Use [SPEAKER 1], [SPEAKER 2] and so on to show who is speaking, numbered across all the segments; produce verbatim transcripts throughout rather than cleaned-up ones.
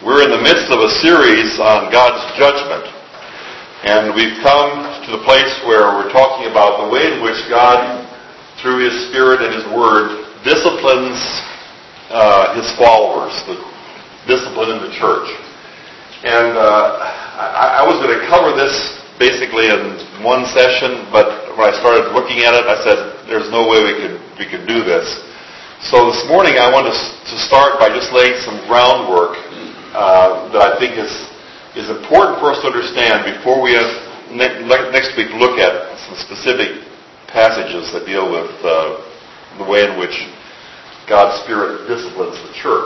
[SPEAKER 1] We're in the midst of a series on God's judgment, and we've come to the place where we're talking about the way in which God, through His Spirit and His Word, disciplines uh, His followers, the discipline in the church. And uh, I, I was going to cover this basically in one session, but when I started looking at it, I said, there's no way we could we could do this. So this morning I want to, to start by just laying some groundwork uh, that I think is is important for us to understand before we have ne- next week look at some specific passages that deal with uh, the way in which God's Spirit disciplines the church.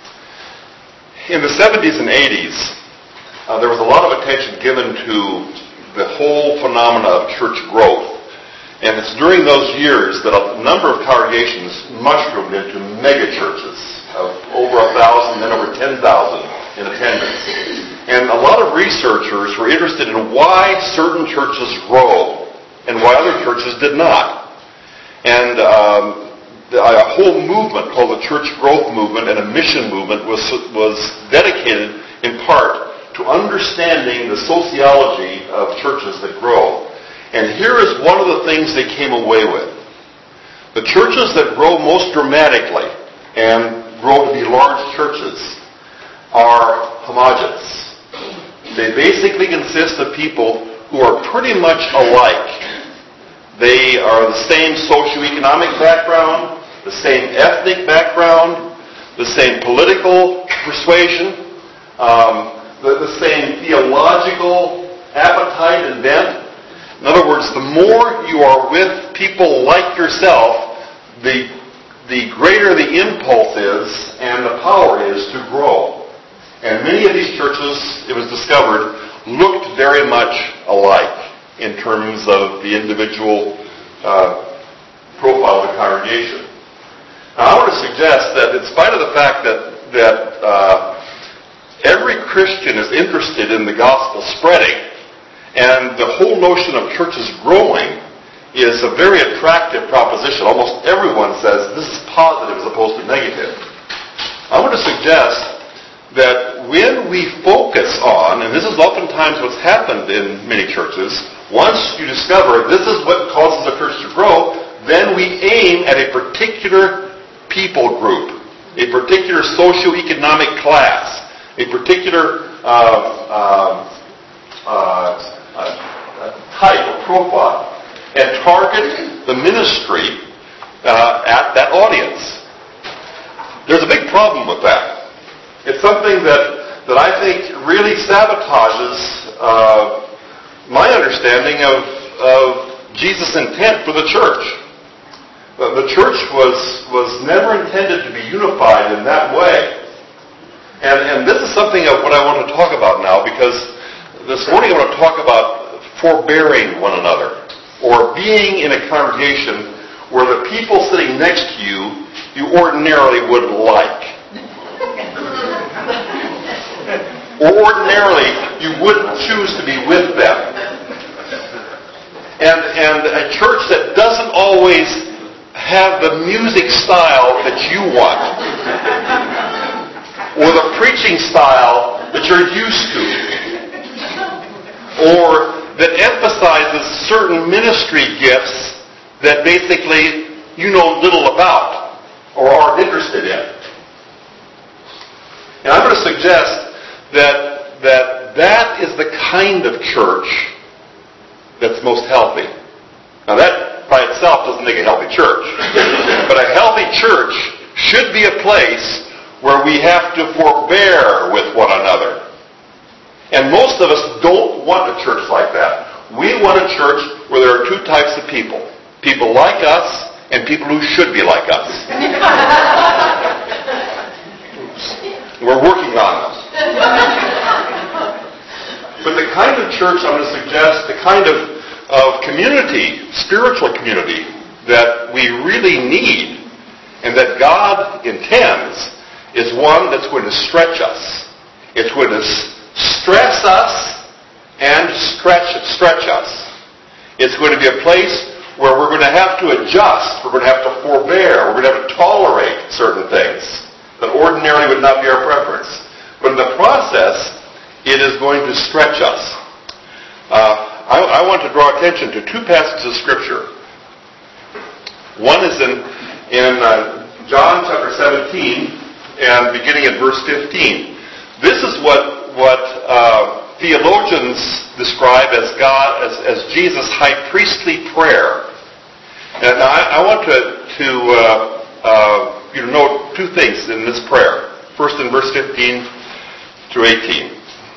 [SPEAKER 1] In the seventies and eighties, uh, there was a lot of attention given to the whole phenomena of church growth. And it's during those years that a number of congregations mushroomed into mega churches of over a thousand, then over ten thousand in attendance. And a lot of researchers were interested in why certain churches grow and why other churches did not. And um, a whole movement called the Church Growth Movement and a mission movement was was dedicated in part to understanding the sociology of churches that grow. And here is one of the things they came away with. The churches that grow most dramatically and grow to be large churches are homogeneous. They basically consist of people who are pretty much alike. They are the same socioeconomic background, the same ethnic background, the same political persuasion, um, the, the same theological appetite and bent. In other words, the more you are with people like yourself, the, the greater the impulse is and the power is to grow. And many of these churches, it was discovered, looked very much alike in terms of the individual uh, profile of the congregation. Now, I want to suggest that in spite of the fact that, that uh, every Christian is interested in the gospel spreading, and the whole notion of churches growing is a very attractive proposition. Almost everyone says this is positive as opposed to negative. I want to suggest that when we focus on, and this is oftentimes what's happened in many churches, once you discover this is what causes a church to grow, then we aim at a particular people group, a particular socioeconomic class, a particular uh, uh, uh, Uh, type of profile, and target the ministry uh, at that audience. There's a big problem with that. It's something that, that I think really sabotages uh, my understanding of, of Jesus' intent for the church. Uh, the church was, was never intended to be unified in that way. And, and this is something of what I want to talk about now, because this morning I want to talk about forbearing one another, or being in a congregation where the people sitting next to you, you ordinarily wouldn't like. Or ordinarily, you wouldn't choose to be with them. And, and a church that doesn't always have the music style that you want, or the preaching style that you're used to, or that emphasizes certain ministry gifts that basically you know little about or aren't interested in. And I'm going to suggest that that, that is the kind of church that's most healthy. Now that by itself doesn't make a healthy church. But a healthy church should be a place where we have to forbear with one another. And most of us don't want a church like that. We want a church where there are two types of people. People like us and people who should be like us. We're working on this. But the kind of church I'm going to suggest, the kind of, of community, spiritual community, that we really need and that God intends is one that's going to stretch us. It's going to stress us and stretch stretch us. It's going to be a place where we're going to have to adjust, we're going to have to forbear, we're going to have to tolerate certain things that ordinarily would not be our preference. But in the process, it is going to stretch us. Uh, I, I want to draw attention to two passages of Scripture. One is in, in uh, John chapter seventeen, and beginning at verse fifteen. This is what, what uh, theologians describe as God, as, as Jesus' high priestly prayer. And I, I want to, to uh, uh, you know, note two things in this prayer. First in verse fifteen through eighteen.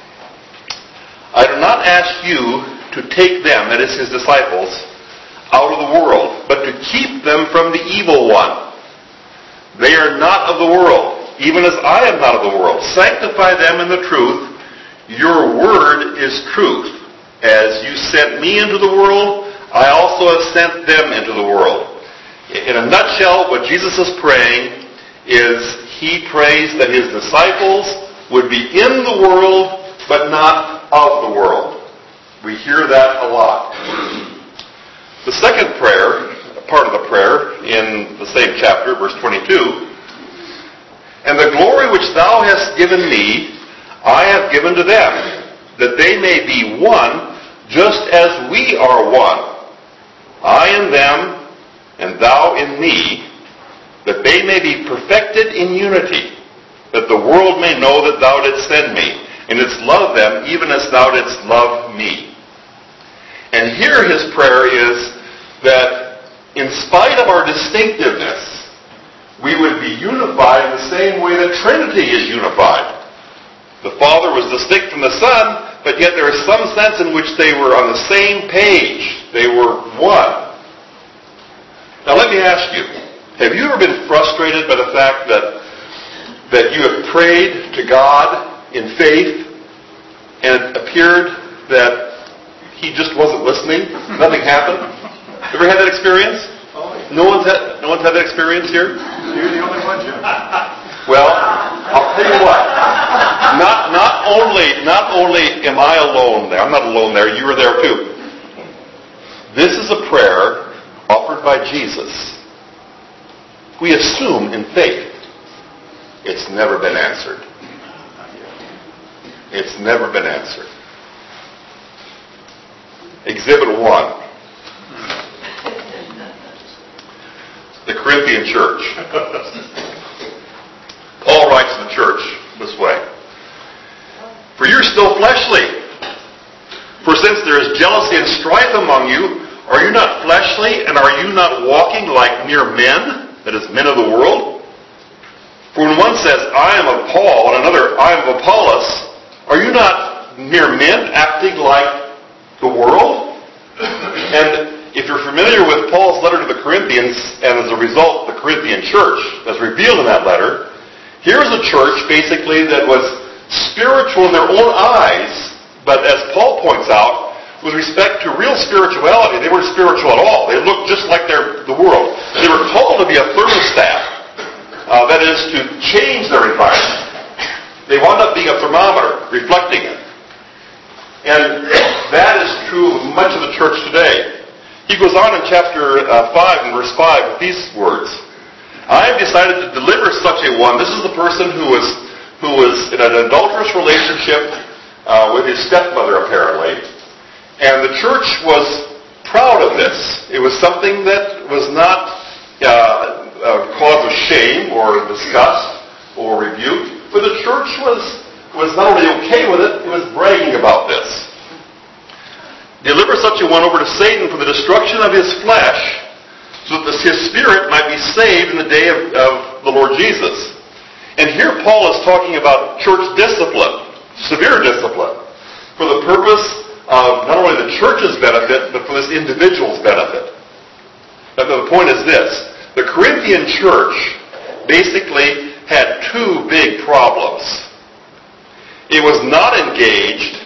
[SPEAKER 1] I do not ask you to take them, that is his disciples, out of the world, but to keep them from the evil one. They are not of the world, even as I am not of the world. Sanctify them in the truth. Your word is truth. As you sent me into the world, I also have sent them into the world. In a nutshell, what Jesus is praying is he prays that his disciples would be in the world, but not of the world. We hear that a lot. The second prayer, part of the prayer, in the same chapter, verse twenty-two, and the glory which thou hast given me, I have given to them, that they may be one, just as we are one. I in them, and thou in me, that they may be perfected in unity, that the world may know that thou didst send me, and didst love them even as thou didst love me. And here his prayer is that in spite of our distinctiveness, we would be unified in the same way that Trinity is unified. The Father was distinct from the Son, but yet there is some sense in which they were on the same page. They were one. Now let me ask you, have you ever been frustrated by the fact that that you have prayed to God in faith and it appeared that he just wasn't listening? Nothing happened? Ever had that experience? No one's had, no one's had that experience here?
[SPEAKER 2] You're the only one, Jim.
[SPEAKER 1] Well, I'll tell you what. Not not only not only am I alone there, I'm not alone there, you were there too. This is a prayer offered by Jesus. We assume in faith it's never been answered. It's never been answered. Exhibit one. The Corinthian church. Paul writes to the church this way. For you're still fleshly. For since there is jealousy and strife among you, are you not fleshly, and are you not walking like mere men, that is, men of the world? For when one says, I am of Paul, and another, I am of Apollos, are you not mere men acting like the world? And if you're familiar with Paul's letter to the Corinthians, and as a result, the Corinthian church, as revealed in that letter, here's a church, basically, that was spiritual in their own eyes, but as Paul points out, with respect to real spirituality, they weren't spiritual at all. They looked just like they're the world. They were called to be a thermostat, uh, that is, to change their environment. They wound up being a thermometer, reflecting it. And that is true of much of the church today. He goes on in chapter uh, five, and verse five, with these words. I have decided to deliver such a one. This is the person who was who was in an adulterous relationship uh, with his stepmother, apparently. And the church was proud of this. It was something that was not uh, a cause of shame or disgust or rebuke. But the church was, was not only okay with it, it was bragging about this. Deliver such a one over to Satan for the destruction of his flesh, so that his spirit might be saved in the day of, of the Lord Jesus. And here Paul is talking about church discipline, severe discipline, for the purpose of not only the church's benefit, but for this individual's benefit. But the point is this. The Corinthian church basically had two big problems. It was not engaged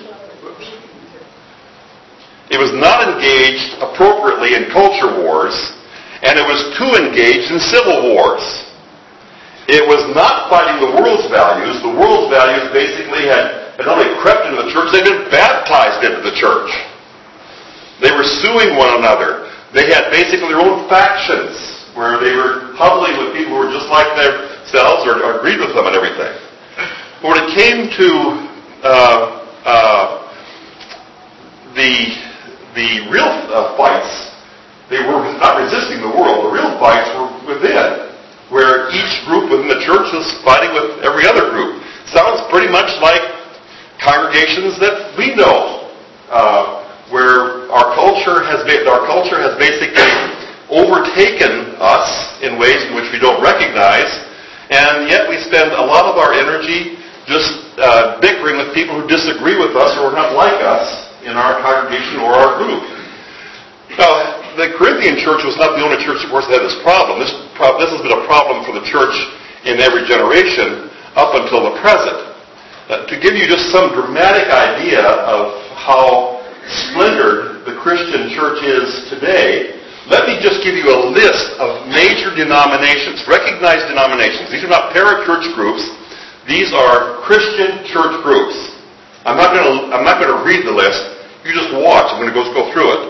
[SPEAKER 1] It was not engaged appropriately in culture wars, and it was too engaged in civil wars. It was not fighting the world's values. The world's values basically had, had not only crept into the church, they'd been baptized into the church. They were suing one another. They had basically their own factions, where they were huddling with people who were just like themselves or, or agreed with them and everything. But when it came to uh, uh, the the real uh, fights, they were not resisting the world. The real fights were within, where each group within the church was fighting with every other group. Sounds pretty much like congregations that we know, uh, where our culture has ba- our culture has basically overtaken us in ways in which we don't recognize, and yet we spend a lot of our energy just uh, bickering with people who disagree with us or are not like us in our congregation or our group. Now, the Corinthian church was not the only church, of course, that had this problem. This, pro- this has been a problem for the church in every generation up until the present. Uh, to give you just some dramatic idea of how splintered the Christian church is today, let me just give you a list of major denominations, recognized denominations. These are not parachurch groups. These are Christian church groups. I'm not going to I'm not going to read the list. You just watch. I'm going to go, go through it.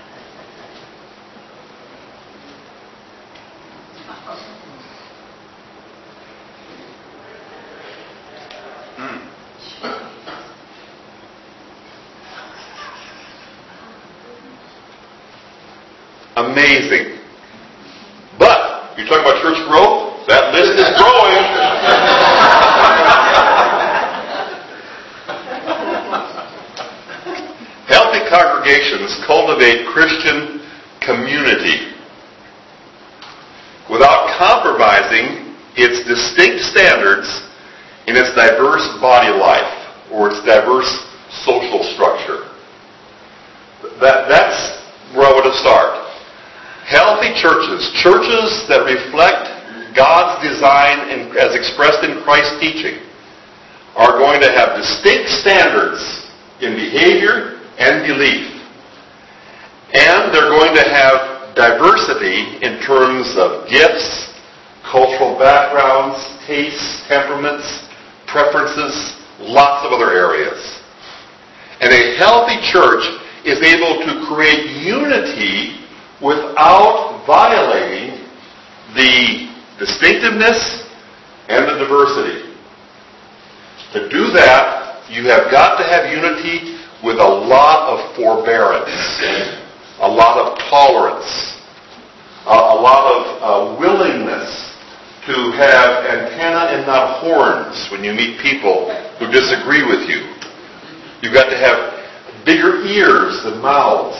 [SPEAKER 1] Amazing. But, you're talking about church growth? That list is growing. Healthy congregations cultivate Christian community without compromising its distinct standards in its diverse body life or its diverse social structure. That, that's where I want to start. Healthy churches, churches that reflect God's design in, as expressed in Christ's teaching, are going to have distinct standards in behavior and belief. And they're going to have diversity in terms of gifts, cultural backgrounds, tastes, temperaments, preferences, lots of other areas. And a healthy church is able to create unity without violating the distinctiveness and the diversity. To do that, you have got to have unity with a lot of forbearance, a lot of tolerance, a, a lot of uh, willingness to have antenna and not horns when you meet people who disagree with you. You've got to have bigger ears than mouths.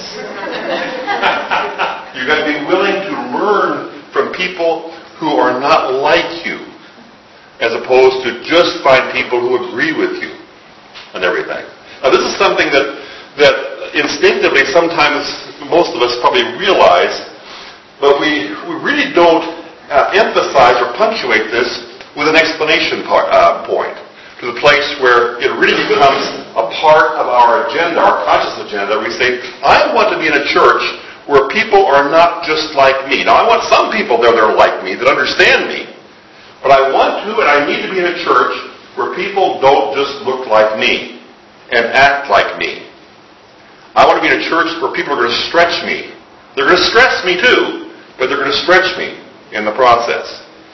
[SPEAKER 1] You've got to be willing to learn from people who are not like you, as opposed to just find people who agree with you and everything. Now, this is something that that instinctively sometimes most of us probably realize, but we, we really don't uh, emphasize or punctuate this with an explanation part, uh, point, to the place where it really becomes a part of our agenda, our conscious agenda. We say, I want to be in a church where people are not just like me. Now, I want some people there that are like me, that understand me. But I want to and I need to be in a church where people don't just look like me and act like me. I want to be in a church where people are going to stretch me. They're going to stress me too, but they're going to stretch me in the process.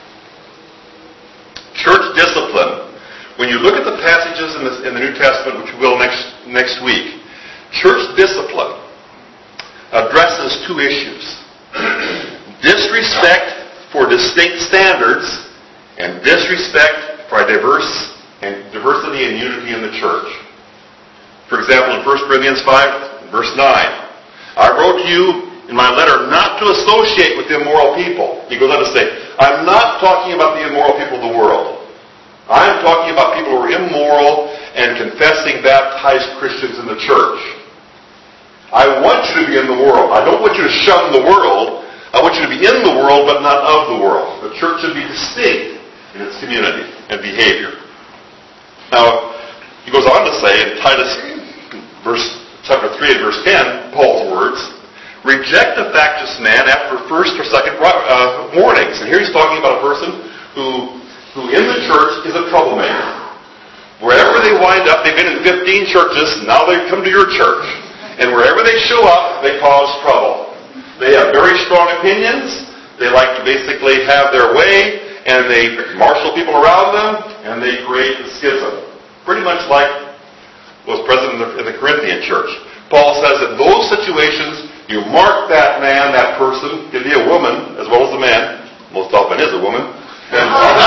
[SPEAKER 1] Church discipline. When you look at the passages in the, in the New Testament, which we will next, next week, church discipline addresses two issues. Disrespect for distinct standards and disrespect for a diverse and diversity and unity in the church. For example, in First Corinthians five, verse nine, I wrote to you in my letter not to associate with immoral people. He goes on to say, I'm not talking about the immoral people of the world. I'm talking about people who are immoral and confessing baptized Christians in the church. I want you to be in the world. I don't want you to shun the world. I want you to be in the world, but not of the world. The church should be distinct in its community and behavior. Now, he goes on to say in Titus verse chapter three and verse ten, Paul's words, reject a factious man after first or second uh, warnings. And here he's talking about a person who, who in the church is a troublemaker. Wherever they wind up, they've been in fifteen churches, now they come to your church. And wherever they show up, they cause trouble. They have very strong opinions. They like to basically have their way. and they marshal people around them, and they create a schism. Pretty much like was present in the, in the Corinthian church. Paul says in those situations, you mark that man, that person, can be a woman as well as a man. Most often is a woman. And,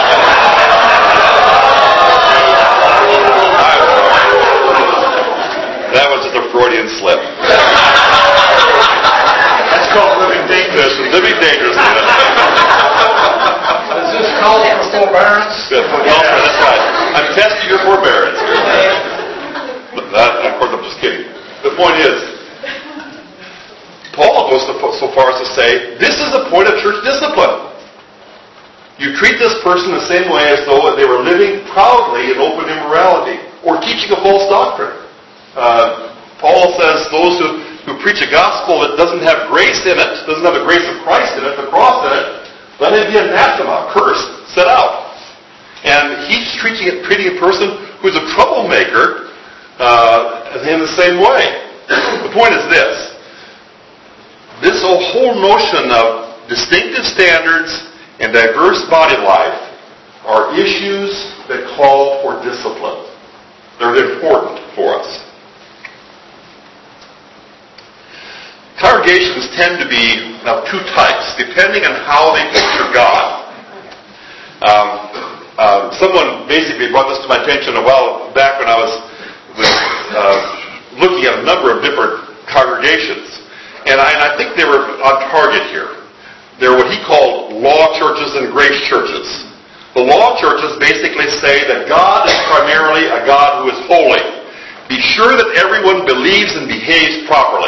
[SPEAKER 1] that was just a Freudian slip.
[SPEAKER 2] That's called living dangerously.
[SPEAKER 1] Living dangerously.
[SPEAKER 2] Is this called for forbearance?
[SPEAKER 1] That's, yeah. That's right. I'm testing your forbearance. That, of course, I'm just kidding. The point is, Paul goes so far as to say, this is a point of church discipline. You treat this person the same way as though they were living proudly in open immorality or teaching a false doctrine. Uh, Paul says those who, who preach a gospel that doesn't have grace in it, doesn't have the grace of Christ in it, the cross in it, let it be anathema, cursed, set out. And he's treating it, treating a person who's a troublemaker uh, in the same way. The point is this. This whole notion of distinctive standards and diverse body life are issues that call for discipline. They're important for us. Congregations tend to be of two types, depending on how they picture God. Um, uh, someone basically brought this to my attention a while back when I was, was uh, looking at a number of different congregations. And I, and I think they were on target here. They're what he called law churches and grace churches. The law churches basically say that God is primarily a God who is holy. Be sure that everyone believes and behaves properly.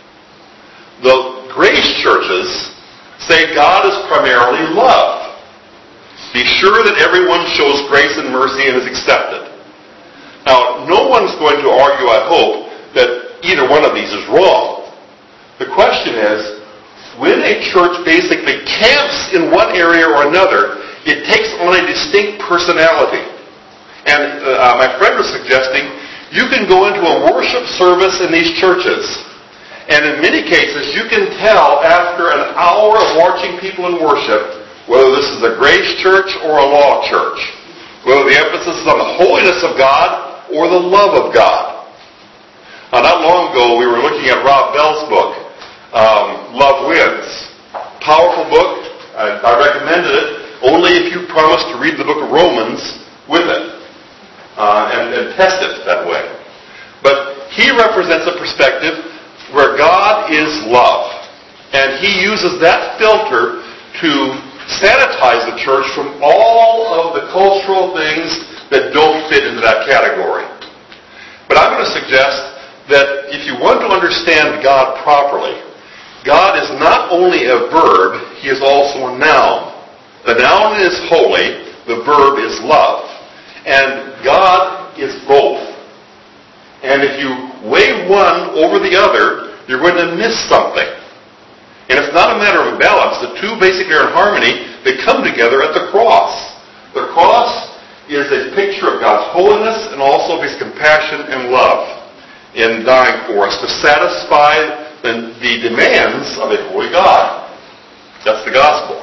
[SPEAKER 1] The grace churches say God is primarily love. Be sure that everyone shows grace and mercy and is accepted. Now, no one's going to argue, I hope, that either one of these is wrong. The question is, when a church basically camps in one area or another, it takes on a distinct personality. And uh, my friend was suggesting, you can go into a worship service in these churches, and in many cases, you can tell after an hour of watching people in worship whether this is a grace church or a law church, whether the emphasis is on the holiness of God or the love of God. Now, not long ago, we were looking at Rob Bell's book, um, Love Wins. Powerful book. I, I recommended it only if you promise to read the book of Romans with it uh, and, and test it that way. But he represents a perspective where God is love. And he uses that filter to sanitize the church from all of the cultural things that don't fit into that category. But I'm going to suggest that if you want to understand God properly, God is not only a verb, he is also a noun. The noun is holy, the verb is love. And God is both. And if you weigh one over the other, you're going to miss something. And it's not a matter of balance. The two basically are in harmony. They come together at the cross. The cross is a picture of God's holiness and also of his compassion and love in dying for us to satisfy the, the demands of a holy God. That's the gospel.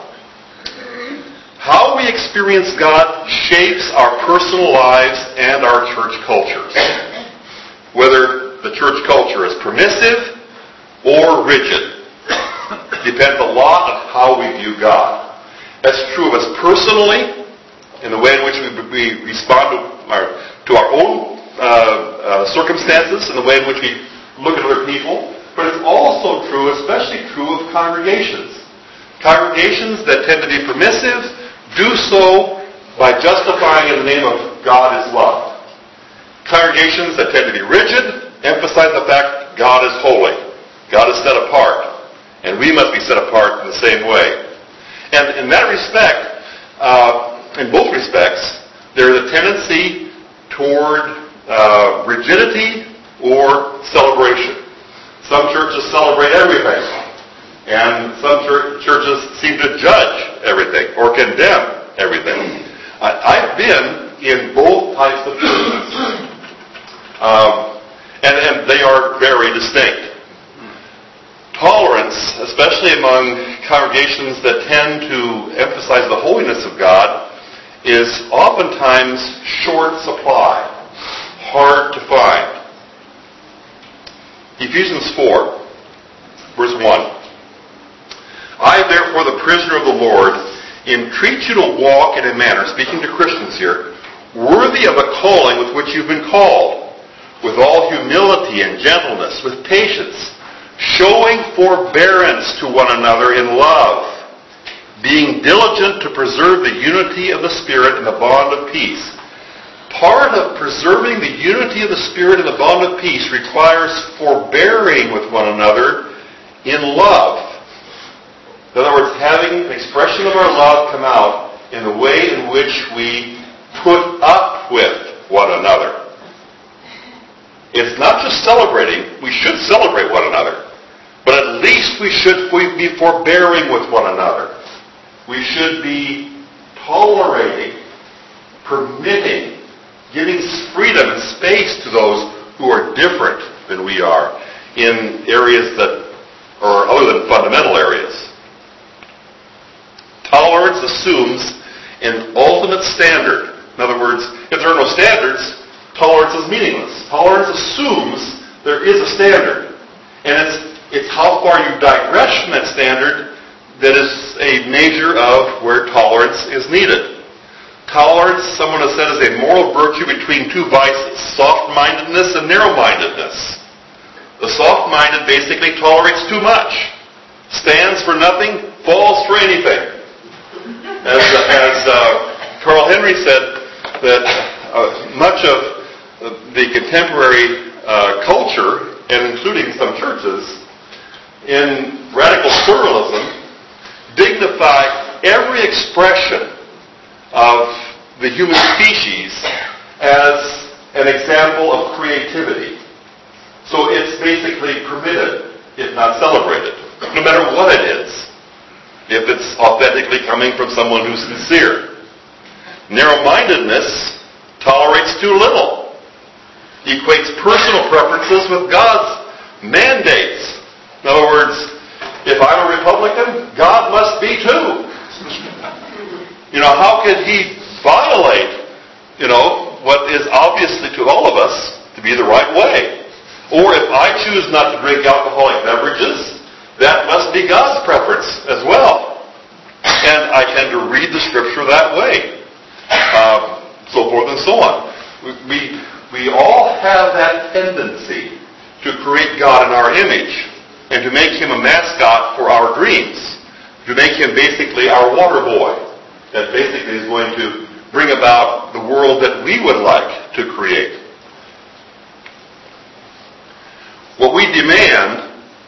[SPEAKER 1] How we experience God shapes our personal lives and our church cultures. Whether the church culture is permissive or rigid depends a lot on how we view God. That's true of us personally, in the way in which we, we respond to our, to our own uh, uh, circumstances, in the way in which we look at other people, but it's also true, especially true of congregations. Congregations that tend to be permissive do so by justifying in the name of God is love. Congregations that tend to be rigid emphasize the fact God is holy. God is set apart. And we must be set apart in the same way. And in that respect, uh, in both respects, there is a tendency toward uh, rigidity or celebration. Some churches celebrate everything. And some church, churches seem to judge everything or condemn everything. I, I've been in both types of churches. Um, and, and they are very distinct. Tolerance, especially among congregations that tend to emphasize the holiness of God is oftentimes short supply, hard to find. Ephesians four, verse one. I, therefore, the prisoner of the Lord, entreat you to walk in a manner, speaking to Christians here, worthy of the calling with which you've been called, with all humility and gentleness, with patience, showing forbearance to one another in love, being diligent to preserve the unity of the Spirit in the bond of peace. Part of preserving the unity of the Spirit in the bond of peace requires forbearing with one another in love. In other words, having an expression of our love come out in the way in which we put up with one another. It's not just celebrating. We should celebrate one another. But at least we should be forbearing with one another. We should be tolerating, permitting, giving freedom and space to those who are different than we are in areas that are other than fundamental areas. Tolerance assumes an ultimate standard. In other words, if there are no standards, tolerance is meaningless. Tolerance assumes there is a standard. And it's, it's how far you digress from that standard that is a measure of where tolerance is needed. Tolerance, someone has said, is a moral virtue between two vices, soft-mindedness and narrow-mindedness. The soft-minded basically tolerates too much, stands for nothing, falls for anything. As, as uh, Carl Henry said, that uh, much of the contemporary uh, culture, and including some churches, in radical pluralism, dignify every expression of the human species as an example of creativity. So it's basically permitted, if not celebrated, no matter what it is, if it's authentically coming from someone who's sincere. Narrow-mindedness tolerates too little, equates personal preferences with God's mandates. In other words, if I'm a Republican, God must be too. You know, how could he violate, you know, what is obviously to all of us to be the right way? Or if I choose not to drink alcoholic beverages, that must be God's preference as well. And I tend to read the Scripture that way. Um, so forth and so on. We, we, we all have that tendency to create God in our image and to make Him a mascot for our dreams. To make Him basically our water boy that basically is going to bring about the world that we would like to create. What we demand,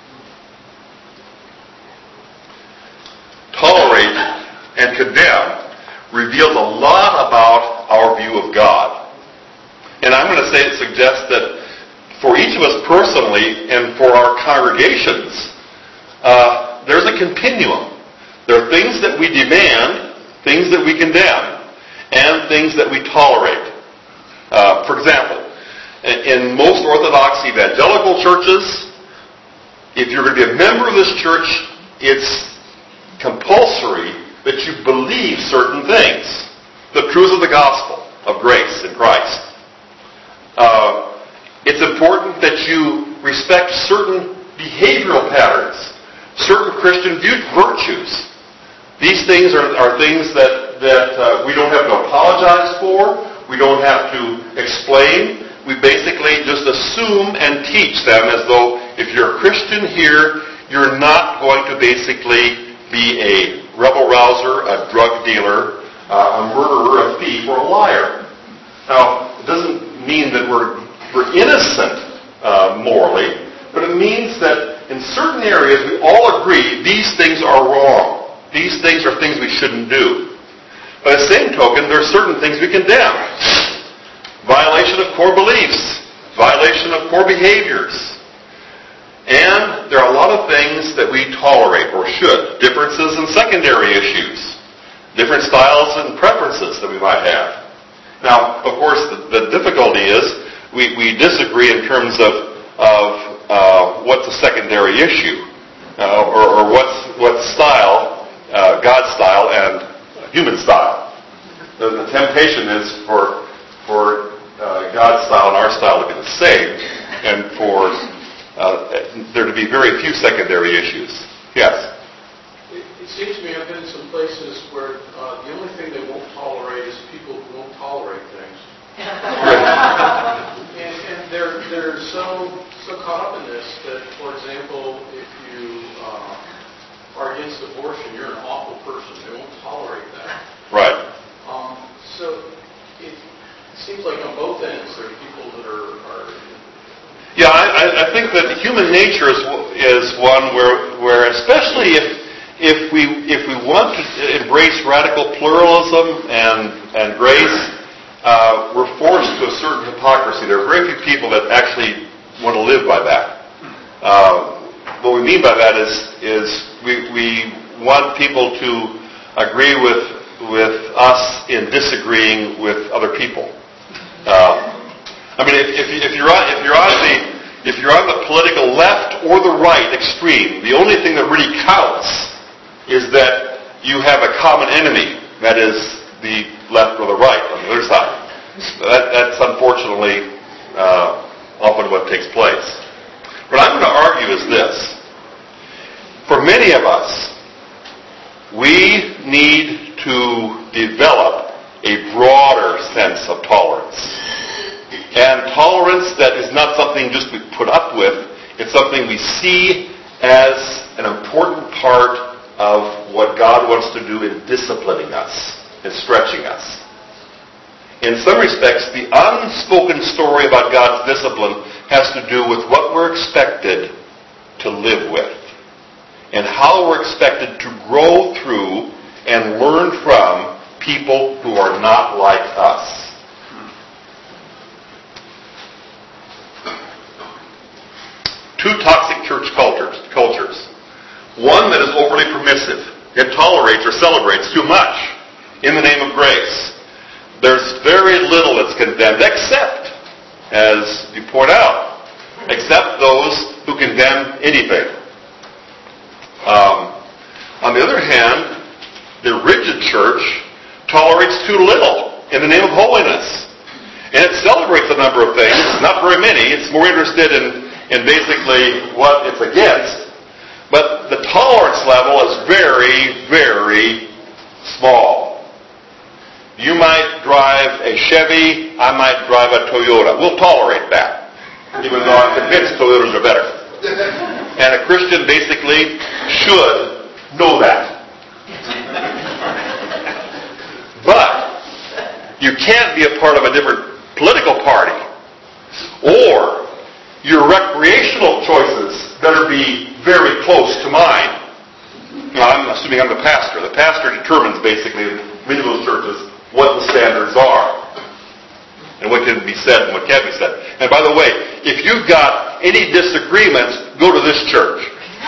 [SPEAKER 1] tolerate, and condemn reveals a lot about our view of God. And I'm going to say it suggests that for each of us personally and for our congregations, uh, there's a continuum. There are things that we demand, things that we condemn, and things that we tolerate. Uh, for example, in most Orthodox evangelical churches, if you're going to be a member of this church, it's compulsory that you believe certain things. The truth of the gospel of grace in Christ. Uh, it's important that you respect certain behavioral patterns, certain Christian virtues. These things are, are things that, that uh, we don't have to apologize for. We don't have to explain. We basically just assume and teach them as though if you're a Christian here, you're not going to basically be a rebel-rouser, a drug dealer, uh, a murderer, a thief, or a liar. Now, it doesn't mean that we're, we're innocent uh, morally, but it means that in certain areas we all agree these things are wrong. These things are things we shouldn't do. By the same token, there are certain things we condemn. Violation of core beliefs, violation of core behaviors. And there are a lot of things that we tolerate or should. Differences in secondary issues. Different styles and preferences that we might have. Now, of course, the, the difficulty is we, we disagree in terms of, of uh, what's a secondary issue uh, or, or what's what style, uh, God's style and human style. The, the temptation is for for uh, God's style and our style to be the same, and for uh, there to be very few secondary issues. Yes?
[SPEAKER 2] It, it seems to me I've been in some places where uh, the only thing they won't tolerate is people who won't tolerate things. and, and they're they're so so caught up in this that, for example, if you uh, are against abortion, you're an awful person. They won't tolerate that.
[SPEAKER 1] Right.
[SPEAKER 2] Um, so it seems like on both ends there are people that are. are
[SPEAKER 1] yeah, I, I think that human nature is is one where where especially if if we if we want to embrace radical pluralism and and grace. Uh, we're forced to a certain hypocrisy. There are very few people that actually want to live by that. Uh, what we mean by that is, is we, we want people to agree with with us in disagreeing with other people. Uh, I mean, if, if, if you're on, if you're on the if you're on the political left or the right extreme, the only thing that really counts is that you have a common enemy. That is the left or the right on the other side. That, that's unfortunately uh, often what takes place. What I'm going to argue is this. For many of us, we need to develop a broader sense of tolerance. And tolerance that is not something just we put up with, it's something we see as an important part of what God wants to do in disciplining us. And stretching us. In some respects, the unspoken story about God's discipline has to do with what we're expected to live with and how we're expected to grow through and learn from people who are not like us. Two toxic church cultures. cultures. One that is overly permissive. It tolerates or celebrates too much. In the name of grace. There's very little that's condemned, except, as you point out, except those who condemn anything. Um, on the other hand, the rigid church tolerates too little in the name of holiness. And it celebrates a number of things, not very many. It's more interested in, in basically what it's against. But the tolerance level is very, very small. You might drive a Chevy, I might drive a Toyota. We'll tolerate that, even though I'm convinced Toyotas are better. And a Christian basically should know that. But you can't be a part of a different political party, or your recreational choices better be very close to mine. Now, I'm assuming I'm the pastor. The pastor determines basically in many of those churches what the standards are and what can be said and what can't be said. And by the way, if you've got any disagreements, go to this church.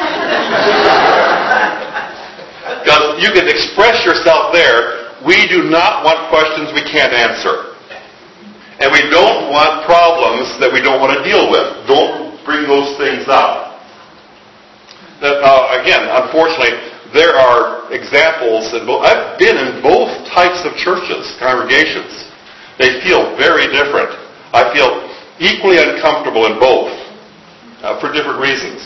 [SPEAKER 1] Because you can express yourself there. We do not want questions we can't answer. And we don't want problems that we don't want to deal with. Don't bring those things up. That, uh, again, unfortunately, there are examples, in both, I've been in both types of churches, congregations. They feel very different. I feel equally uncomfortable in both, uh, for different reasons.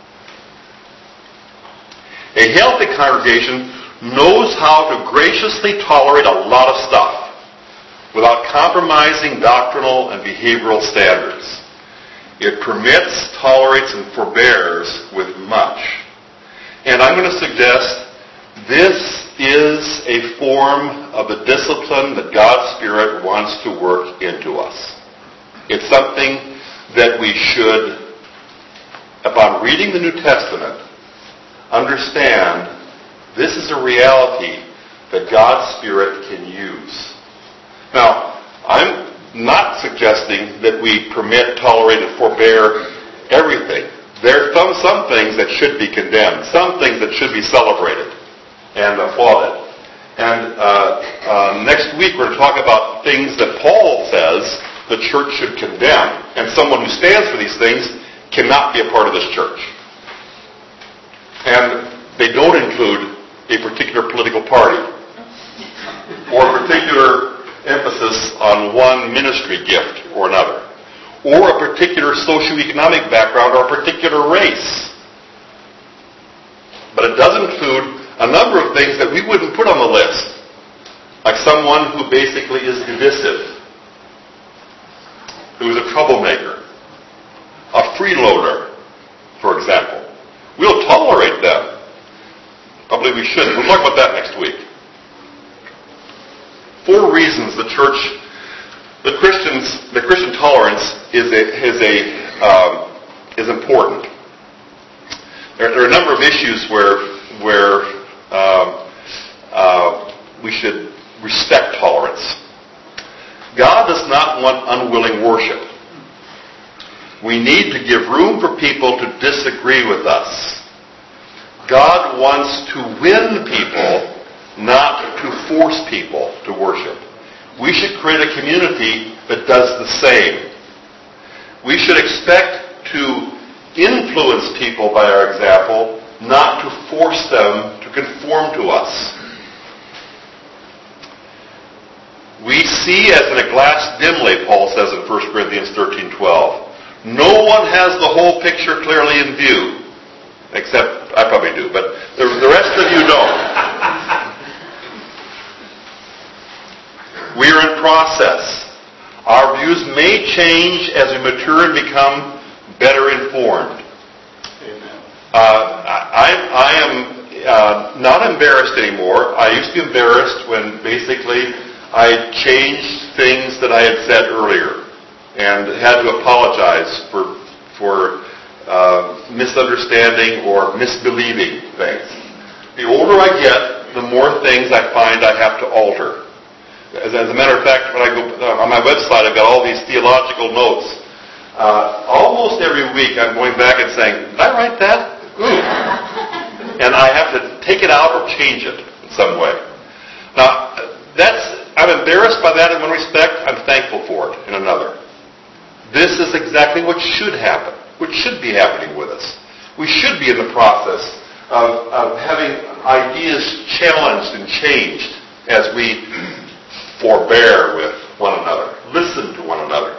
[SPEAKER 1] A healthy congregation knows how to graciously tolerate a lot of stuff without compromising doctrinal and behavioral standards. It permits, tolerates, and forbears with much. And I'm going to suggest this is a form of the discipline that God's Spirit wants to work into us. It's something that we should, upon reading the New Testament, understand this is a reality that God's Spirit can use. Now, I'm not suggesting that we permit, tolerate, and forbear everything. There are some, some things that should be condemned, some things that should be celebrated and applauded. And uh, uh, next week we're going to talk about things that Paul says the church should condemn. And someone who stands for these things cannot be a part of this church. And they don't include a particular political party or a particular emphasis on one ministry gift or another, or a particular socioeconomic background or a particular race. But it does include a number of things that we wouldn't put on the list, like someone who basically is divisive, who is a troublemaker, a freeloader, for example. We'll tolerate them. Probably we shouldn't. We'll talk about that next week. Four reasons the church, the Christians, the Christian tolerance is a, is a um, is important. There, there are a number of issues where where um, uh, we should respect tolerance. God does not want unwilling worship. We need to give room for people to disagree with us. God wants to win people, not to force people to worship. We should create a community that does the same. We should expect to influence people by our example, not to force them to conform to us. We see as in a glass dimly, Paul says in First Corinthians thirteen twelve. No one has the whole picture clearly in view. Except, I probably do, but the, the rest of you don't. We are in process. Our views may change as we mature and become better informed.
[SPEAKER 2] Amen.
[SPEAKER 1] Uh, I, I am uh, not embarrassed anymore. I used to be embarrassed when basically I changed things that I had said earlier and had to apologize for for uh, misunderstanding or misbelieving things. The older I get, the more things I find I have to alter. As, as a matter of fact, when I go uh, on my website, I've got all these theological notes. Uh, almost every week, I'm going back and saying, "Did I write that? Ooh," and I have to take it out or change it in some way. Now, that's I'm embarrassed by that in one respect. I'm thankful for it in another. This is exactly what should happen, what should be happening with us. We should be in the process of, of having ideas challenged and changed as we forbear with one another, listen to one another.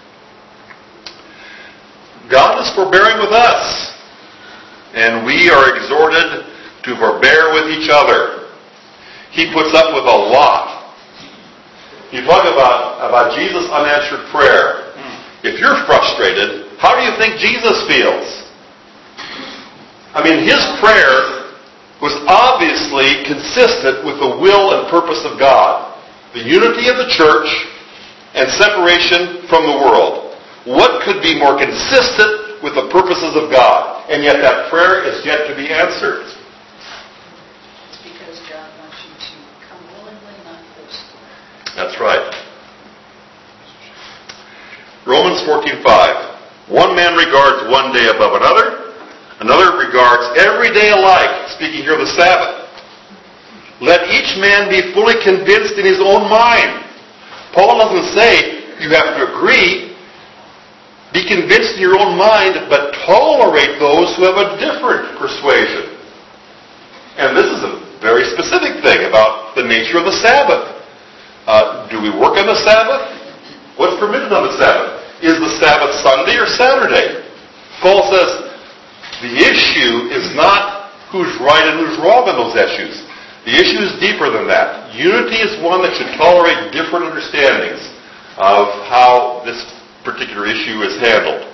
[SPEAKER 1] God is forbearing with us, and we are exhorted to forbear with each other. He puts up with a lot. You talk about, about Jesus' unanswered prayer. If you're frustrated, how do you think Jesus feels? I mean, his prayer was obviously consistent with the will and purpose of God. The unity of the church and separation from the world. What could be more consistent with the purposes of God? And yet that prayer is yet to be answered.
[SPEAKER 3] It's because God wants you to come willingly, not forcefully.
[SPEAKER 1] That's right. Romans fourteen five. One man regards one day above another. Another regards every day alike. Speaking here of the Sabbath. Let each man be fully convinced in his own mind. Paul doesn't say you have to agree. Be convinced in your own mind, but tolerate those who have a different persuasion. And this is a very specific thing about the nature of the Sabbath. Uh, do we work on the Sabbath? What's permitted on the Sabbath? Is the Sabbath Sunday or Saturday? Paul says the issue is not who's right and who's wrong on those issues. The issue is deeper than that. Unity is one that should tolerate different understandings of how this particular issue is handled.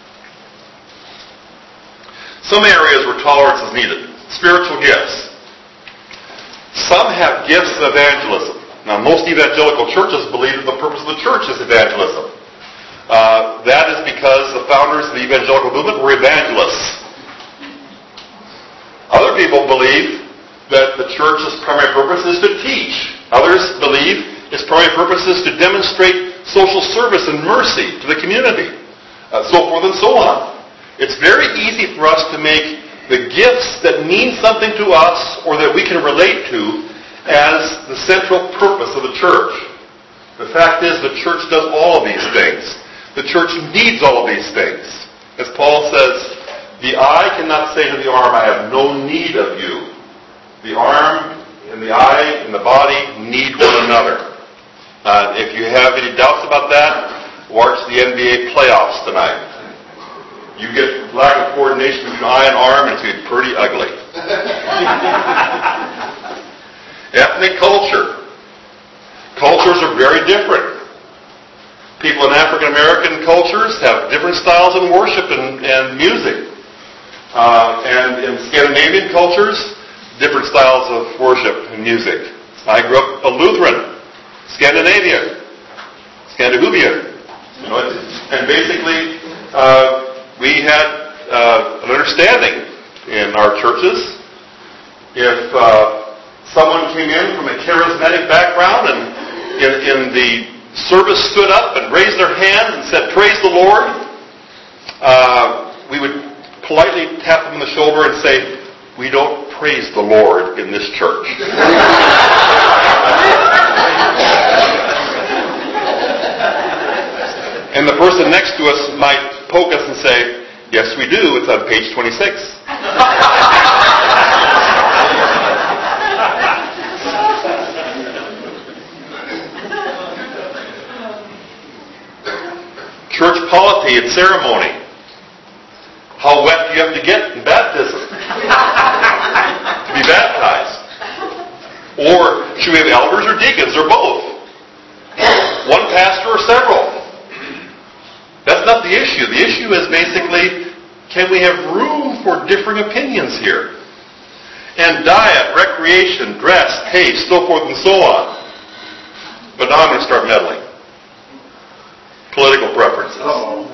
[SPEAKER 1] Some areas where tolerance is needed. Spiritual gifts. Some have gifts of evangelism. Now, most evangelical churches believe that the purpose of the church is evangelism. Uh, that is because the founders of the evangelical movement were evangelists. Other people believe that the church's primary purpose is to teach. Others believe its primary purpose is to demonstrate social service and mercy to the community, uh, so forth and so on. It's very easy for us to make the gifts that mean something to us or that we can relate to as the central purpose of the church. The fact is, the church does all of these things. The church needs all of these things. As Paul says, The eye cannot say to the arm, I have no need of you. The arm and the eye and the body need one another. Uh, if you have any doubts about that, watch the N B A playoffs tonight. You get lack of coordination between eye and arm, and it's going to be pretty ugly. Ethnic culture. Cultures are very different. People in African American cultures have different styles in worship and, and music. Uh, and in Scandinavian cultures, different styles of worship and music. I grew up a Lutheran, Scandinavia, Scandinavia. You know, and basically, uh, we had uh, an understanding in our churches. If uh, someone came in from a charismatic background and in, in the service stood up and raised their hand and said, praise the Lord, uh, we would politely tap them on the shoulder and say, we don't praise the Lord in this church. And the person next to us might poke us and say, yes, we do. It's on page twenty-six. Church polity and ceremony. How wet do you have to get in baptism to be baptized? Or should we have elders or deacons or both? One pastor or several? That's not the issue. The issue is basically, can we have room for differing opinions here? And diet, recreation, dress, taste, so forth and so on. But now I'm going to start meddling. Political preferences.
[SPEAKER 2] Oh.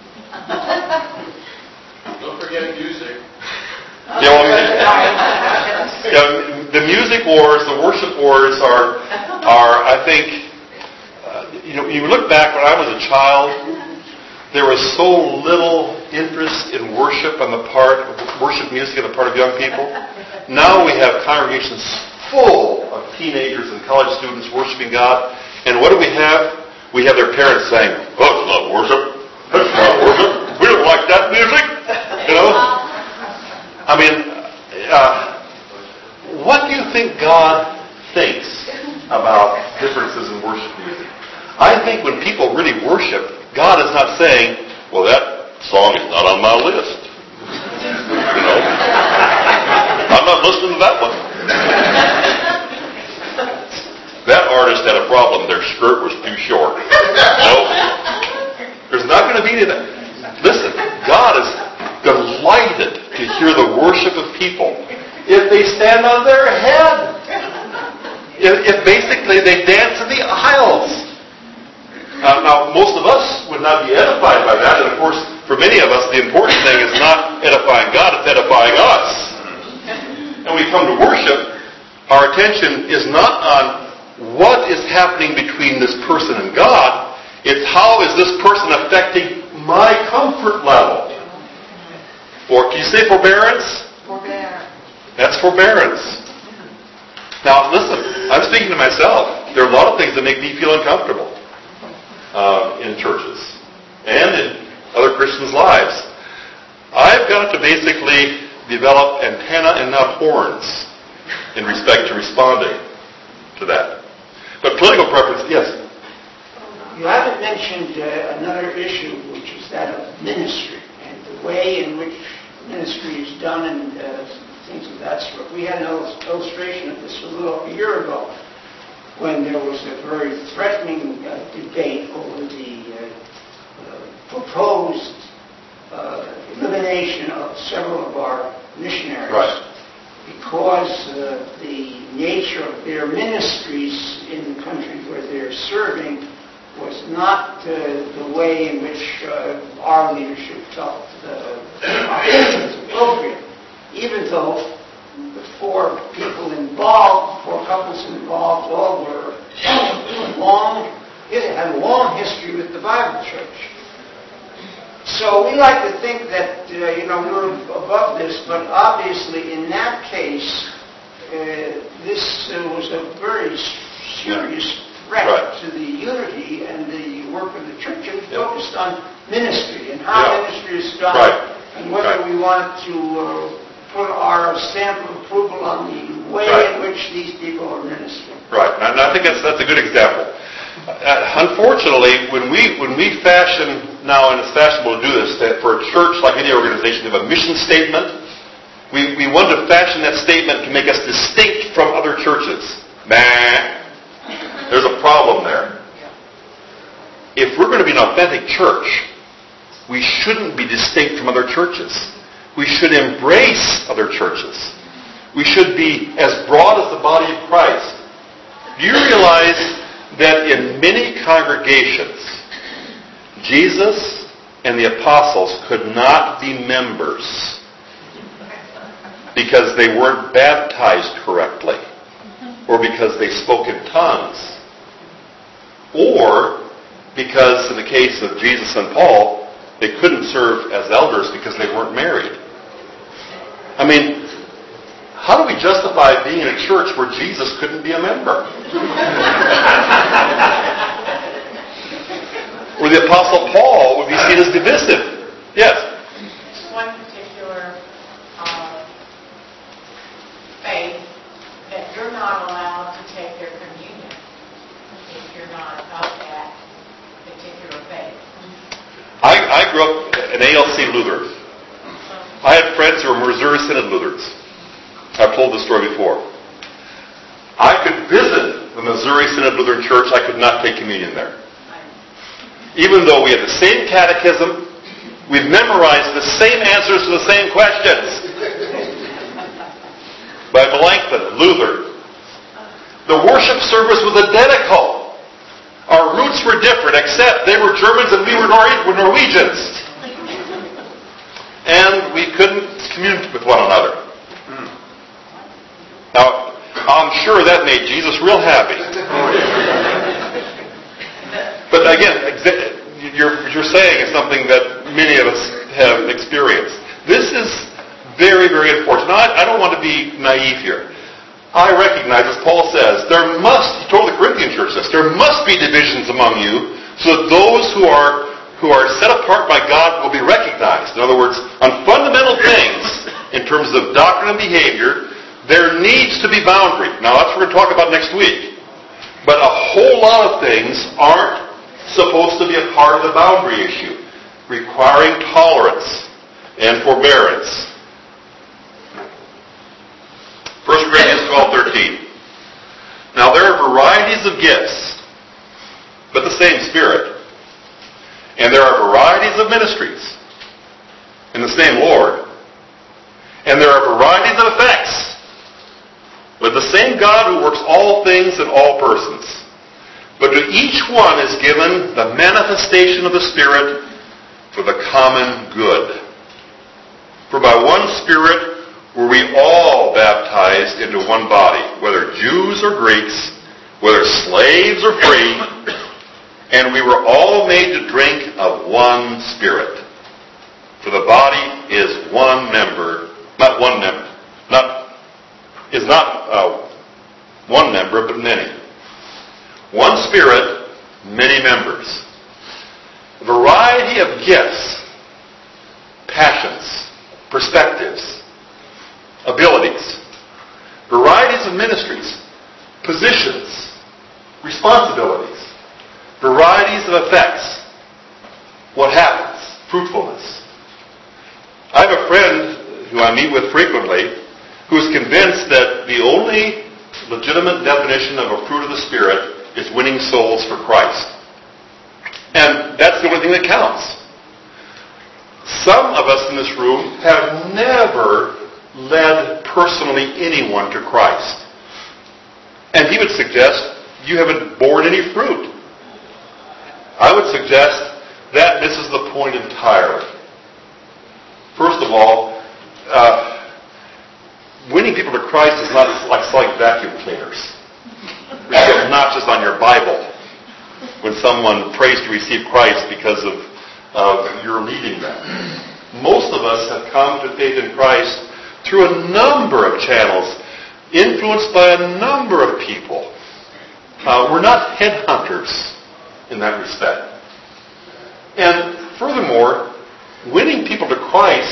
[SPEAKER 2] Don't forget music.
[SPEAKER 1] You know, you know, the music wars, the worship wars are, are I think, uh, you know, you look back when I was a child, there was so little interest in worship on the part of worship music on the part of young people. Now we have congregations full of teenagers and college students worshiping God. And what do we have? We have their parents saying, oh, it's not worship. That's not worship. We don't like that music. You know? I mean, uh, what do you think God thinks about differences in worship music? I think when people really worship, God is not saying, well, that song is not on my list. You know? I'm not listening to that one. That artist had a problem. Their skirt was too short. No. There's not going to be any of that. Listen, God is delighted to hear the worship of people if they stand on their head. If, if basically they dance in the aisles. Uh, now, most of us would not be edified by that. And of course, for many of us, the important thing is not edifying God, it's edifying us. And we come to worship, our attention is not on what is happening between this person and God. It's how is this person affecting my comfort level. Or can you say forbearance?
[SPEAKER 3] Forbear.
[SPEAKER 1] That's forbearance. Now, listen, I'm speaking to myself. There are a lot of things that make me feel uncomfortable uh, in churches and in other Christians' lives. I've got to basically develop antenna and not horns in respect to responding to that. But political preference, yes.
[SPEAKER 4] You haven't mentioned uh, another issue, which is that of ministry and the way in which ministry is done and uh, things of that sort. We had an illustration of this a little over a year ago when there was a very threatening uh, debate over the uh, uh, proposed uh, elimination of several of our missionaries.
[SPEAKER 1] Right.
[SPEAKER 4] Because uh, the nature of their ministries in the country where they're serving was not uh, the way in which uh, our leadership felt uh, was appropriate. Even though the four people involved, four couples involved, all were long, had a long history with the Bible Church. So we like to think that, uh, you know, we're above this, but obviously in that case, uh, this uh, was a very serious threat
[SPEAKER 1] right.
[SPEAKER 4] to the unity and the work of the church. It was
[SPEAKER 1] yep.
[SPEAKER 4] focused on ministry and how
[SPEAKER 1] yeah.
[SPEAKER 4] ministry is done
[SPEAKER 1] right.
[SPEAKER 4] and whether
[SPEAKER 1] Right.
[SPEAKER 4] we want to uh, put our stamp of approval on the way
[SPEAKER 1] Right.
[SPEAKER 4] in which these people are ministering.
[SPEAKER 1] Right, and I think that's that's a good example. Uh, unfortunately, when we when we fashion now, and it's fashionable to do this, that for a church like any organization, they have a mission statement. We we want to fashion that statement to make us distinct from other churches. Nah, there's a problem there. If we're going to be an authentic church, we shouldn't be distinct from other churches. We should embrace other churches. We should be as broad as the body of Christ. Do you realize that in many congregations, Jesus and the apostles could not be members because they weren't baptized correctly, or because they spoke in tongues, or because in the case of Jesus and Paul, they couldn't serve as elders because they weren't married. I mean, how do we justify being in a church where Jesus couldn't be a member? Or the Apostle Paul would be seen as divisive. Yes?
[SPEAKER 5] One particular uh, faith that you're not allowed to take their communion if you're not of that particular faith.
[SPEAKER 1] I, I grew up an A L C Lutheran. I had friends who were Missouri Synod Lutherans. I've told this story before. I could visit the Missouri Synod Lutheran Church. I could not take communion there. Even though we had the same catechism, we'd memorized the same answers to the same questions. By Melanchthon, Luther. The worship service was identical. Our roots were different, except they were Germans and we were Nor- Norwegians. And we couldn't commune with one another. Now, I'm sure that made Jesus real happy. But again, you're, you're saying is something that many of us have experienced. This is very, very important. Now, I, I don't want to be naive here. I recognize, as Paul says, there must, he told the Corinthian church this, there must be divisions among you so that those who are who are set apart by God will be recognized. In other words, on fundamental things, in terms of doctrine and behavior, there needs to be boundary. Now, that's what we're going to talk about next week. But a whole lot of things aren't supposed to be a part of the boundary issue, requiring tolerance and forbearance. First Corinthians twelve thirteen. Now, there are varieties of gifts, but the same Spirit. And there are varieties of ministries, and the same Lord. And there are varieties of effects, but the same God who works all things in all persons. But to each one is given the manifestation of the Spirit for the common good. For by one Spirit were we all baptized into one body, whether Jews or Greeks, whether slaves or free, and we were all made to drink of one Spirit. For the body is one member, not one member, not is not uh, one member, but many. One Spirit, many members. A variety of gifts, passions, perspectives, abilities, varieties of ministries, positions, responsibilities, varieties of effects. What happens? Fruitfulness. I have a friend who I meet with frequently who is convinced that the only legitimate definition of a fruit of the Spirit is winning souls for Christ. And that's the only thing that counts. Some of us in this room have never led personally anyone to Christ. And he would suggest you haven't borne any fruit. I would suggest that misses the point entirely. First of all, uh, winning people to Christ is not like selling vacuum cleaners. It's obnoxious on your Bible when someone prays to receive Christ because of, of your leading them. Most of us have come to faith in Christ through a number of channels, influenced by a number of people. Uh, we're not headhunters in that respect. And furthermore, winning people to Christ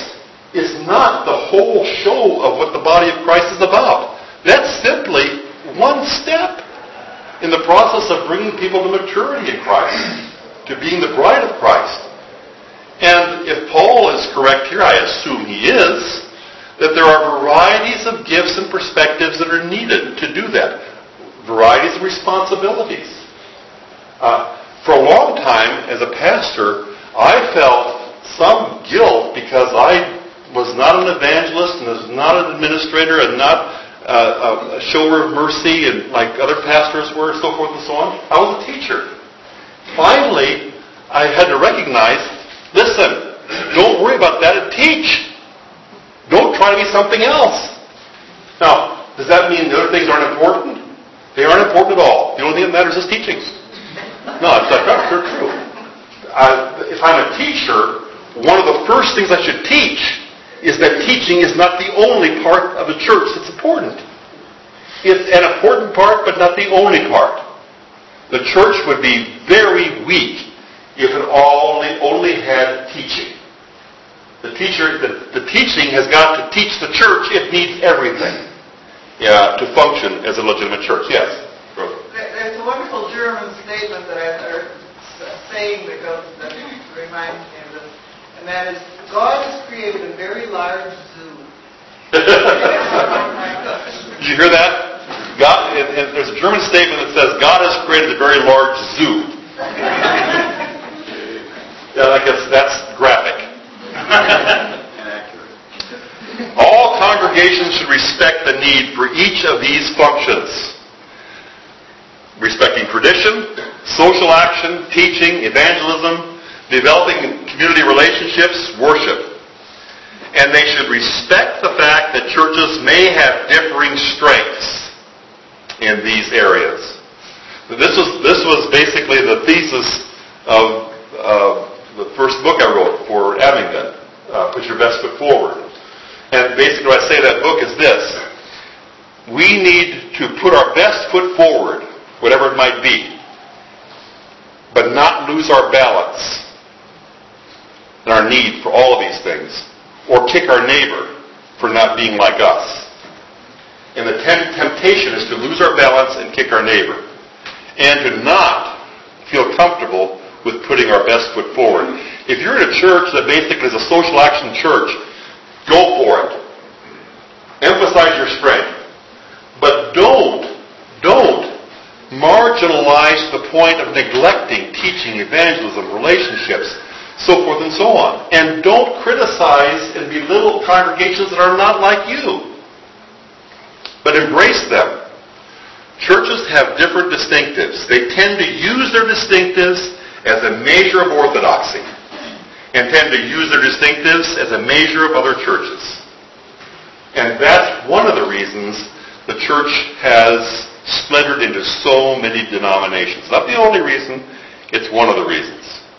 [SPEAKER 1] is not the whole show of what the body of Christ is about. That's simply one step in the process of bringing people to maturity in Christ, to being the bride of Christ. And if Paul is correct here, I assume he is, that there are varieties of gifts and perspectives that are needed to do that. Varieties of responsibilities. Uh, for a long time, as a pastor, I felt some guilt because I was not an evangelist and was not an administrator and not uh, a shower of mercy and like other pastors were, so forth and so on. I was a teacher. Finally, I had to recognize, listen, don't worry about that and teach. Don't try to be something else. Now, does that mean the other things aren't important? They aren't important at all. The only thing that matters is teaching. No, it's like, that's sure true. Uh, if I'm a teacher, one of the first things I should teach is that teaching is not the only part of the church that's important. It's an important part, but not the only part. The church would be very weak if it only, only had teaching. The teacher, the, the teaching has got to teach the church. It needs everything, yeah, to function as a legitimate church. Yes.
[SPEAKER 6] There's a wonderful German statement that I've heard, saying that goes that reminds me of this, and that is, God has created a very large zoo.
[SPEAKER 1] Did you hear that? God, and, and there's a German statement that says God has created a very large zoo. Yeah, I guess that's graphic. All congregations should respect the need for each of these functions. Respecting tradition, social action, teaching, evangelism, developing community relationships, worship. And they should respect the fact that churches may have differing strengths in these areas. This was, this was basically the thesis of uh, the first book I wrote for Abingdon, uh, Put Your Best Foot Forward. And basically what I say in that book is this: we need to put our best foot forward, whatever it might be, but not lose our balance and our need for all of these things, or kick our neighbor for not being like us. And the temp- temptation is to lose our balance and kick our neighbor, and to not feel comfortable with putting our best foot forward. If you're in a church that basically is a social action church, go for it. Emphasize your strength. But don't, don't marginalize to the point of neglecting teaching, evangelism, relationships, so forth and so on. And don't criticize and belittle congregations that are not like you, but embrace them. Churches have different distinctives. They tend to use their distinctives as a measure of orthodoxy, and tend to use their distinctives as a measure of other churches. And that's one of the reasons the church has splintered into so many denominations. Not the only reason, it's one of the reasons.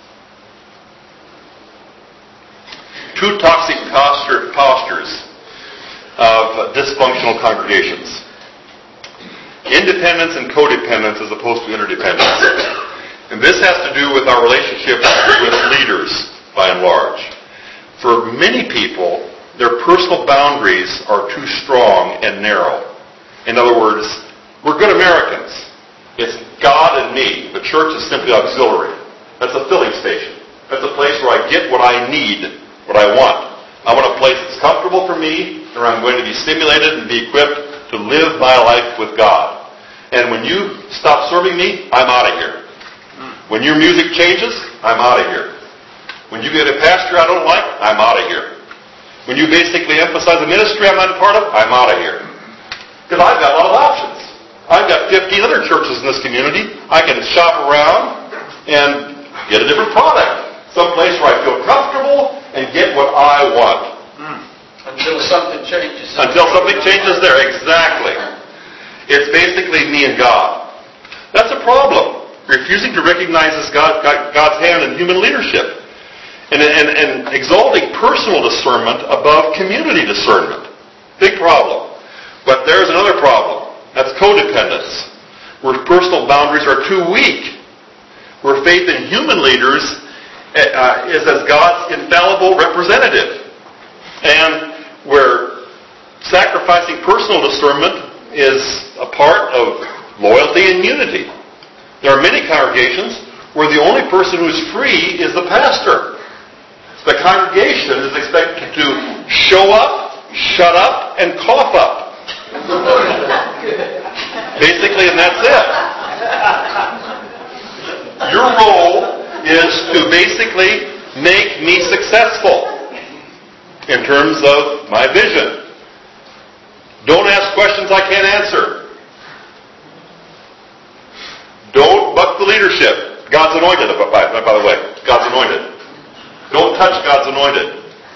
[SPEAKER 1] Two toxic posture, postures of dysfunctional congregations. Independence and codependence as opposed to interdependence. And this has to do with our relationships with leaders, by and large. For many people, their personal boundaries are too strong and narrow. In other words, we're good Americans. It's God and me. The church is simply auxiliary. That's a filling station. That's a place where I get what I need, what I want. I want a place that's comfortable for me, where I'm going to be stimulated and be equipped to live my life with God. And when you stop serving me, I'm out of here. When your music changes, I'm out of here. When you get a pastor I don't like, I'm out of here. When you basically emphasize a ministry I'm not a part of, I'm out of here. Because I've got a lot of options. I've got fifteen other churches in this community. I can shop around and get a different product. Someplace where I feel comfortable and get what I want.
[SPEAKER 2] Mm. Until something changes.
[SPEAKER 1] Until something changes there, exactly. It's basically me and God. That's a problem. Refusing to recognize God, God, God's hand in human leadership. And, and, and exalting personal discernment above community discernment. Big problem. But there's another problem. That's codependence. Where personal boundaries are too weak. Where faith in human leaders uh, is as God's infallible representative. And personal discernment is a part of loyalty and unity. There are many congregations where the only person who is free is the pastor. The congregation is expected to show up, shut up, and cough up. Basically, and that's it. Your role is to basically make me successful in terms of my vision. Don't ask questions I can't answer. Don't buck the leadership. God's anointed, by, by the way. God's anointed. Don't touch God's anointed.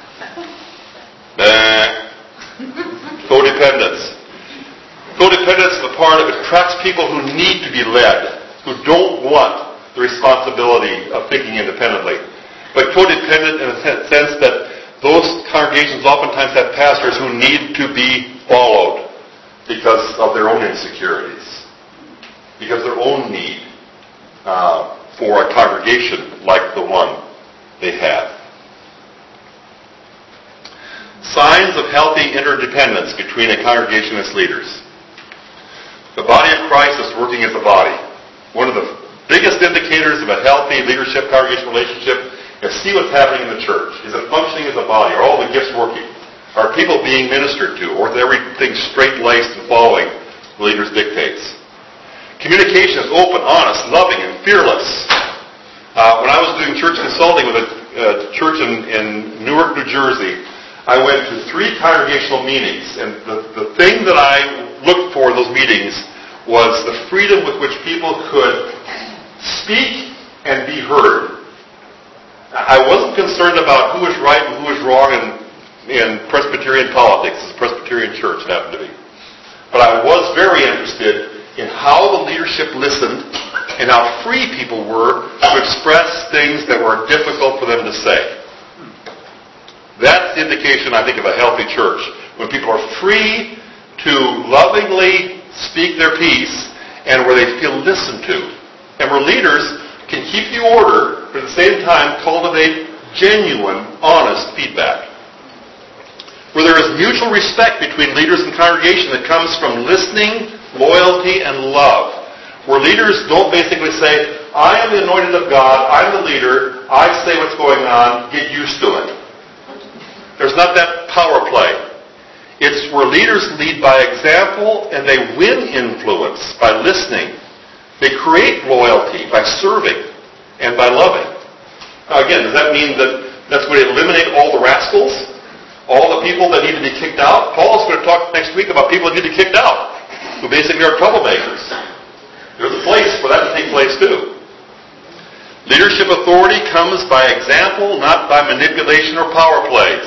[SPEAKER 1] Nah. Codependence. Codependence is the part that attracts people who need to be led, who don't want the responsibility of thinking independently. But codependent in the sense that those congregations oftentimes have pastors who need to be followed because of their own insecurities, because of their own need uh, for a congregation like the one they have. Signs of healthy interdependence between a congregation and its leaders. The body of Christ is working as a body. One of the biggest indicators of a healthy leadership congregation relationship is see what's happening in the church. Is it functioning as a body? Are all the gifts working? Are people being ministered to? Or is everything straight-laced and following the leader's dictates? Communication is open, honest, loving, and fearless. Uh, when I was doing church consulting with a uh, church in, in Newark, New Jersey, I went to three congregational meetings, and the, the thing that I looked for in those meetings was the freedom with which people could speak and be heard. I wasn't concerned about who was right and who was wrong in, in Presbyterian politics. It's a Presbyterian church, it happened to be. But I was very interested in how the leadership listened and how free people were to express things that were difficult for them to say. That's the indication, I think, of a healthy church. When people are free to lovingly speak their piece and where they feel listened to. And where leaders can keep the order, but at the same time cultivate genuine, honest feedback. Where there is mutual respect between leaders and congregation that comes from listening, loyalty, and love. Where leaders don't basically say, I am the anointed of God, I'm the leader, I say what's going on, get used to it. There's not that power play. It's where leaders lead by example and they win influence by listening. They create loyalty by serving and by loving. Now again, does that mean that that's going to eliminate all the rascals? All the people that need to be kicked out? Paul's going to talk next week about people that need to be kicked out, who basically are troublemakers. There's a place for that to take place too. Leadership authority comes by example, not by manipulation or power plays.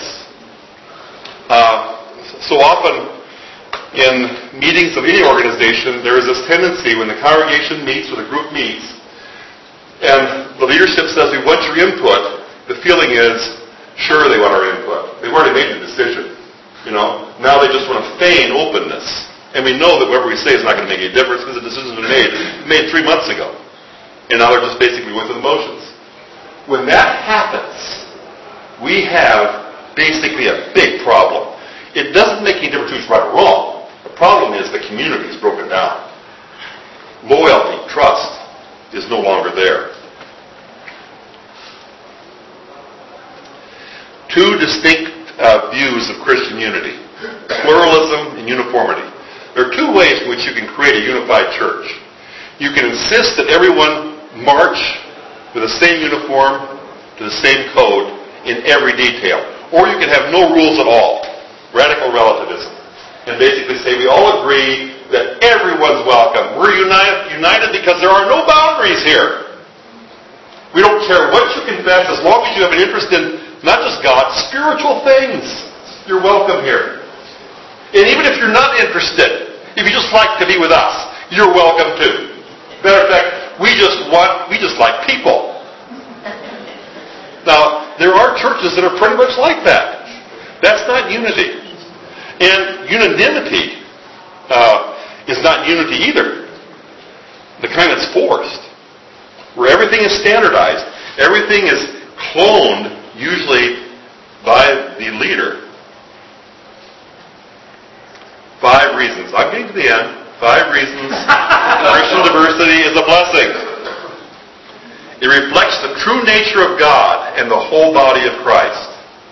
[SPEAKER 1] Uh, so often in meetings of any organization, there is this tendency when the congregation meets or the group meets, and the leadership says, we want your input, the feeling is, sure they want our input. They've already made the decision. You know, now they just want to feign openness. And we know that whatever we say is not going to make any difference because the decision's been made, made three months ago. And now they're just basically going through the motions. When that happens, we have basically a big problem. It doesn't make any difference who's right or wrong. The problem is the community is broken down. Loyalty, trust is no longer there. Two distinct uh, views of Christian unity. Pluralism and uniformity. There are two ways in which you can create a unified church. You can insist that everyone march with the same uniform, to the same code, in every detail. Or you can have no rules at all. Radical relativism. And basically say we all agree that everyone's welcome. We're united, united because there are no boundaries here. We don't care what you confess as long as you have an interest in not just God, spiritual things. You're welcome here. And even if you're not interested, if you just like to be with us, you're welcome too. Matter of fact, we just want, we just like people. Now, there are churches that are pretty much like that. That's not unity. And unanimity uh, is not unity either. The kind that's forced. Where everything is standardized. Everything is cloned, usually by the leader. By reasons. I'm getting to the end. Five reasons Christian diversity is a blessing. It reflects the true nature of God and the whole body of Christ.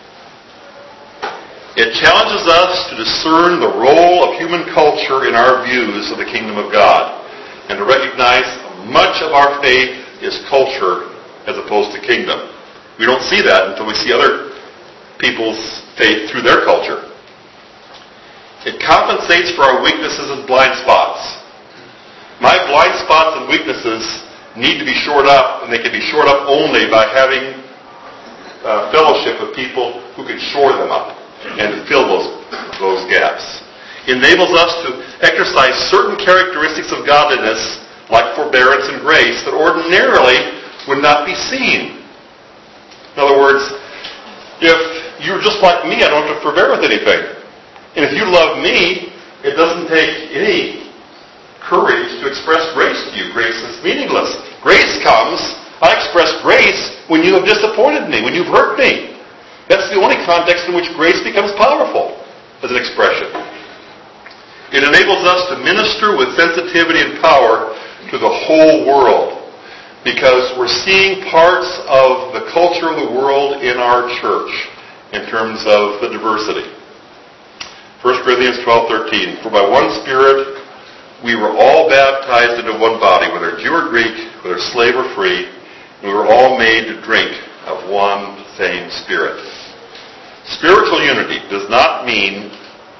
[SPEAKER 1] It challenges us to discern the role of human culture in our views of the kingdom of God and to recognize much of our faith is culture as opposed to kingdom. We don't see that until we see other people's faith through their culture. It compensates for our weaknesses and blind spots. My blind spots and weaknesses need to be shored up, and they can be shored up only by having uh, fellowship with people who can shore them up and to fill those, those gaps. It enables us to exercise certain characteristics of godliness, like forbearance and grace, that ordinarily would not be seen. In other words, if you're just like me, I don't have to forbear with anything. And if you love me, it doesn't take any courage to express grace to you. Grace is meaningless. Grace comes, I express grace when you have disappointed me, when you've hurt me. That's the only context in which grace becomes powerful as an expression. It enables us to minister with sensitivity and power to the whole world because we're seeing parts of the culture of the world in our church in terms of the diversity. First Corinthians twelve thirteen, for by one Spirit we were all baptized into one body, whether Jew or Greek, whether slave or free, and we were all made to drink of one same Spirit. Spiritual unity does not mean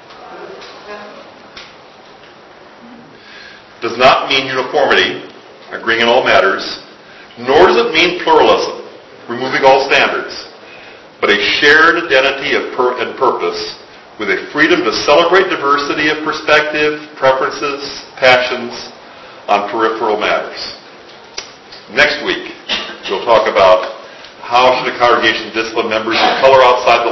[SPEAKER 1] does not mean uniformity, agreeing in all matters, nor does it mean pluralism, removing all standards, but a shared identity of pur- and purpose with a freedom to celebrate diversity of perspective, preferences, passions on peripheral matters. Next week, we'll talk about how should a congregation discipline members who color outside the